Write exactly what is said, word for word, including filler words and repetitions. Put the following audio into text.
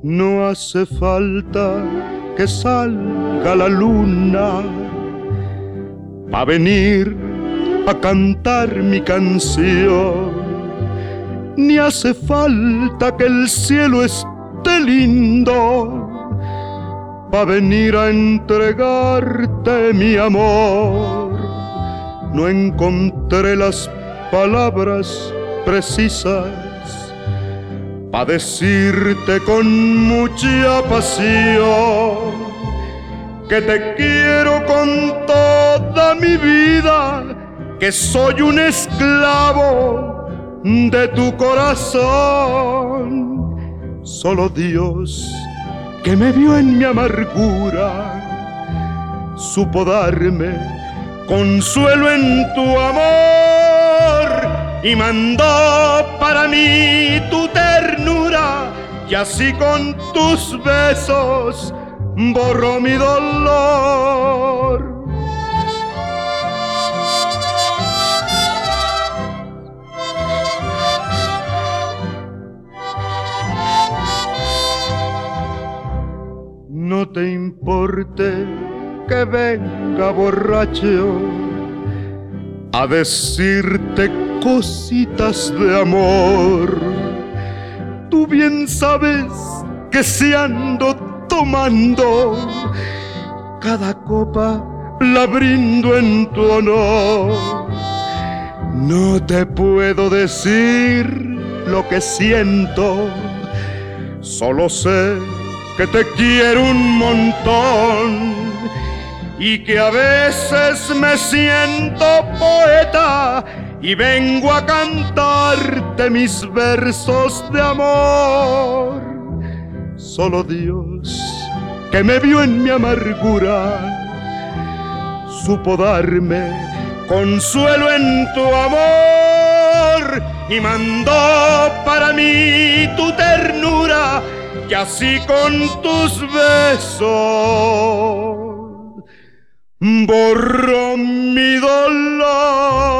No hace falta que salga la luna pa' venir a cantar mi canción, ni hace falta que el cielo esté lindo pa' venir a entregarte mi amor. No encontré las palabras precisas pa' decirte con mucha pasión que te quiero con toda mi vida, que soy un esclavo de tu corazón. Solo Dios, que me vio en mi amargura, supo darme consuelo en tu amor y mandó para mí tu ternura, y así con tus besos borró mi dolor. No te importe que venga borracho a decirte cositas de amor. Tú bien sabes que si ando tomando, cada copa la brindo en tu honor. No te puedo decir lo que siento, solo sé que te quiero un montón y que a veces me siento poeta y vengo a cantarte mis versos de amor. Solo Dios, que me vio en mi amargura, supo darme consuelo en tu amor y mandó para mí tu ternura, y así con tus besos borró mi dolor.